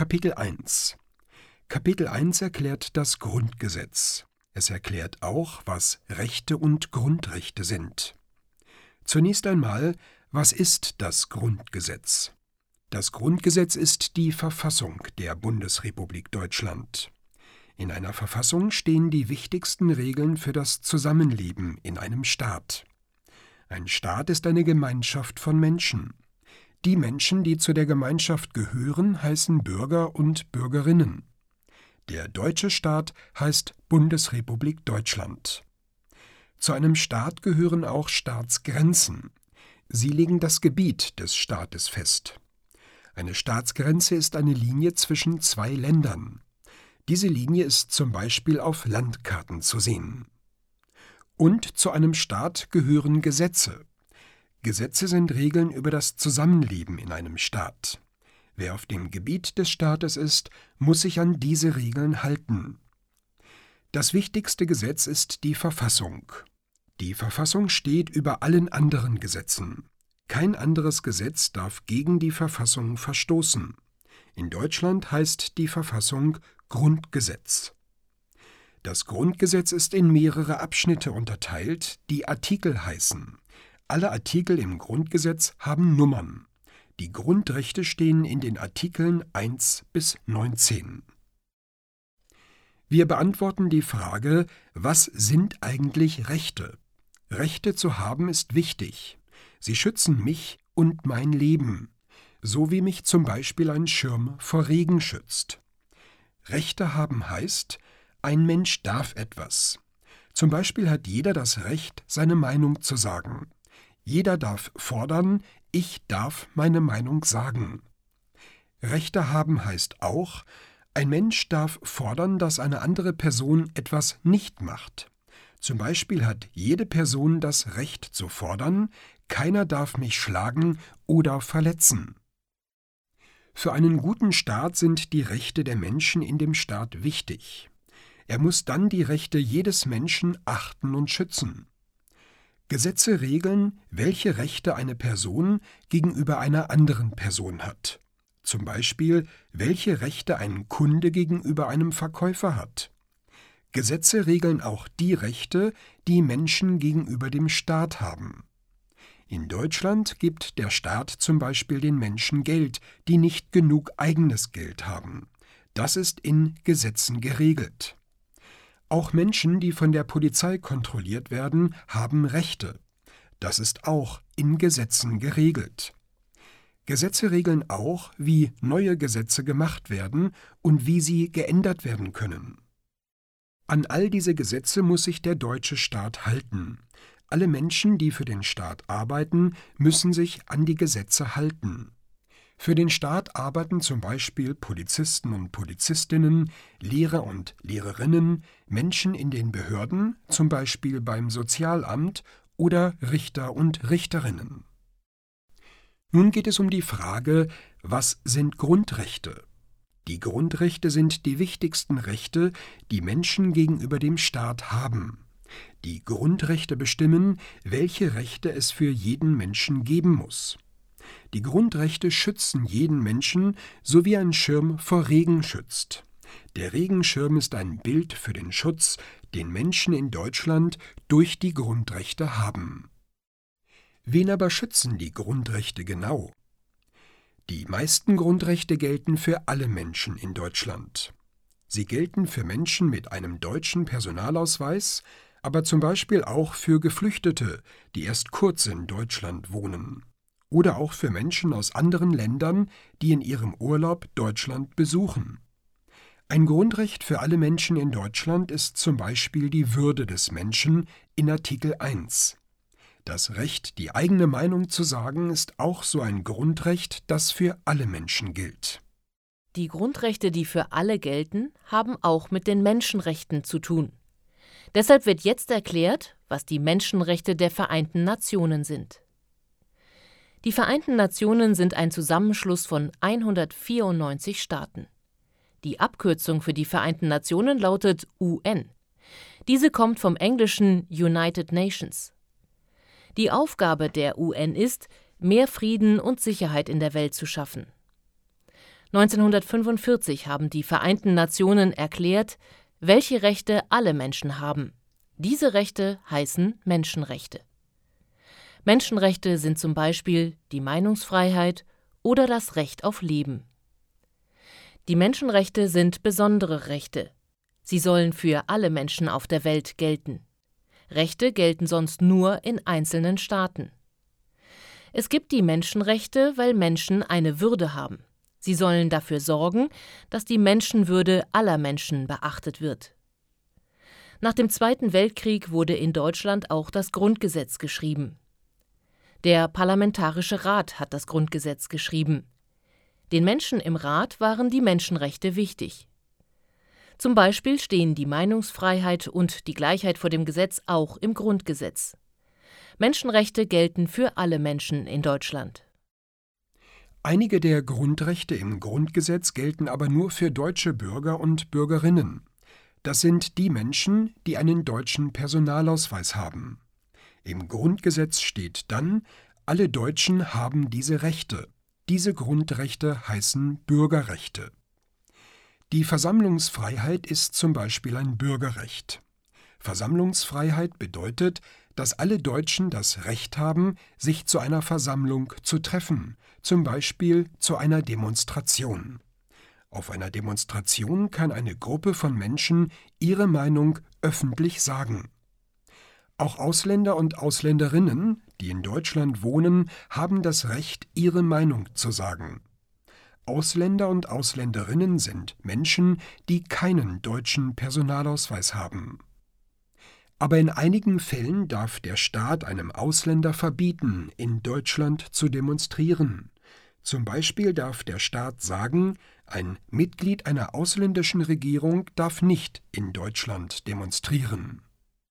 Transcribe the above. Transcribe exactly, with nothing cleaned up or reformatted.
Kapitel eins. Kapitel eins erklärt das Grundgesetz. Es erklärt auch, was Rechte und Grundrechte sind. Zunächst einmal, was ist das Grundgesetz? Das Grundgesetz ist die Verfassung der Bundesrepublik Deutschland. In einer Verfassung stehen die wichtigsten Regeln für das Zusammenleben in einem Staat. Ein Staat ist eine Gemeinschaft von Menschen. Die Menschen, die zu der Gemeinschaft gehören, heißen Bürger und Bürgerinnen. Der deutsche Staat heißt Bundesrepublik Deutschland. Zu einem Staat gehören auch Staatsgrenzen. Sie legen das Gebiet des Staates fest. Eine Staatsgrenze ist eine Linie zwischen zwei Ländern. Diese Linie ist zum Beispiel auf Landkarten zu sehen. Und zu einem Staat gehören Gesetze. Gesetze sind Regeln über das Zusammenleben in einem Staat. Wer auf dem Gebiet des Staates ist, muss sich an diese Regeln halten. Das wichtigste Gesetz ist die Verfassung. Die Verfassung steht über allen anderen Gesetzen. Kein anderes Gesetz darf gegen die Verfassung verstoßen. In Deutschland heißt die Verfassung Grundgesetz. Das Grundgesetz ist in mehrere Abschnitte unterteilt, die Artikel heißen. Alle Artikel im Grundgesetz haben Nummern. Die Grundrechte stehen in den Artikeln eins bis neunzehn. Wir beantworten die Frage, was sind eigentlich Rechte? Rechte zu haben ist wichtig. Sie schützen mich und mein Leben, so wie mich zum Beispiel ein Schirm vor Regen schützt. Rechte haben heißt, ein Mensch darf etwas. Zum Beispiel hat jeder das Recht, seine Meinung zu sagen. Jeder darf fordern, ich darf meine Meinung sagen. Rechte haben heißt auch, ein Mensch darf fordern, dass eine andere Person etwas nicht macht. Zum Beispiel hat jede Person das Recht zu fordern, keiner darf mich schlagen oder verletzen. Für einen guten Staat sind die Rechte der Menschen in dem Staat wichtig. Er muss dann die Rechte jedes Menschen achten und schützen. Gesetze regeln, welche Rechte eine Person gegenüber einer anderen Person hat. Zum Beispiel, welche Rechte ein Kunde gegenüber einem Verkäufer hat. Gesetze regeln auch die Rechte, die Menschen gegenüber dem Staat haben. In Deutschland gibt der Staat zum Beispiel den Menschen Geld, die nicht genug eigenes Geld haben. Das ist in Gesetzen geregelt. Auch Menschen, die von der Polizei kontrolliert werden, haben Rechte. Das ist auch in Gesetzen geregelt. Gesetze regeln auch, wie neue Gesetze gemacht werden und wie sie geändert werden können. An all diese Gesetze muss sich der deutsche Staat halten. Alle Menschen, die für den Staat arbeiten, müssen sich an die Gesetze halten. Für den Staat arbeiten zum Beispiel Polizisten und Polizistinnen, Lehrer und Lehrerinnen, Menschen in den Behörden, zum Beispiel beim Sozialamt, oder Richter und Richterinnen. Nun geht es um die Frage, was sind Grundrechte? Die Grundrechte sind die wichtigsten Rechte, die Menschen gegenüber dem Staat haben. Die Grundrechte bestimmen, welche Rechte es für jeden Menschen geben muss. Die Grundrechte schützen jeden Menschen, so wie ein Schirm vor Regen schützt. Der Regenschirm ist ein Bild für den Schutz, den Menschen in Deutschland durch die Grundrechte haben. Wen aber schützen die Grundrechte genau? Die meisten Grundrechte gelten für alle Menschen in Deutschland. Sie gelten für Menschen mit einem deutschen Personalausweis, aber zum Beispiel auch für Geflüchtete, die erst kurz in Deutschland wohnen. Oder auch für Menschen aus anderen Ländern, die in ihrem Urlaub Deutschland besuchen. Ein Grundrecht für alle Menschen in Deutschland ist zum Beispiel die Würde des Menschen in Artikel eins. Das Recht, die eigene Meinung zu sagen, ist auch so ein Grundrecht, das für alle Menschen gilt. Die Grundrechte, die für alle gelten, haben auch mit den Menschenrechten zu tun. Deshalb wird jetzt erklärt, was die Menschenrechte der Vereinten Nationen sind. Die Vereinten Nationen sind ein Zusammenschluss von hundertvierundneunzig Staaten. Die Abkürzung für die Vereinten Nationen lautet U N. Diese kommt vom englischen United Nations. Die Aufgabe der U N ist, mehr Frieden und Sicherheit in der Welt zu schaffen. neunzehnhundertfünfundvierzig haben die Vereinten Nationen erklärt, welche Rechte alle Menschen haben. Diese Rechte heißen Menschenrechte. Menschenrechte sind zum Beispiel die Meinungsfreiheit oder das Recht auf Leben. Die Menschenrechte sind besondere Rechte. Sie sollen für alle Menschen auf der Welt gelten. Rechte gelten sonst nur in einzelnen Staaten. Es gibt die Menschenrechte, weil Menschen eine Würde haben. Sie sollen dafür sorgen, dass die Menschenwürde aller Menschen beachtet wird. Nach dem Zweiten Weltkrieg wurde in Deutschland auch das Grundgesetz geschrieben. Der Parlamentarische Rat hat das Grundgesetz geschrieben. Den Menschen im Rat waren die Menschenrechte wichtig. Zum Beispiel stehen die Meinungsfreiheit und die Gleichheit vor dem Gesetz auch im Grundgesetz. Menschenrechte gelten für alle Menschen in Deutschland. Einige der Grundrechte im Grundgesetz gelten aber nur für deutsche Bürger und Bürgerinnen. Das sind die Menschen, die einen deutschen Personalausweis haben. Im Grundgesetz steht dann, alle Deutschen haben diese Rechte. Diese Grundrechte heißen Bürgerrechte. Die Versammlungsfreiheit ist zum Beispiel ein Bürgerrecht. Versammlungsfreiheit bedeutet, dass alle Deutschen das Recht haben, sich zu einer Versammlung zu treffen, zum Beispiel zu einer Demonstration. Auf einer Demonstration kann eine Gruppe von Menschen ihre Meinung öffentlich sagen. Auch Ausländer und Ausländerinnen, die in Deutschland wohnen, haben das Recht, ihre Meinung zu sagen. Ausländer und Ausländerinnen sind Menschen, die keinen deutschen Personalausweis haben. Aber in einigen Fällen darf der Staat einem Ausländer verbieten, in Deutschland zu demonstrieren. Zum Beispiel darf der Staat sagen, ein Mitglied einer ausländischen Regierung darf nicht in Deutschland demonstrieren.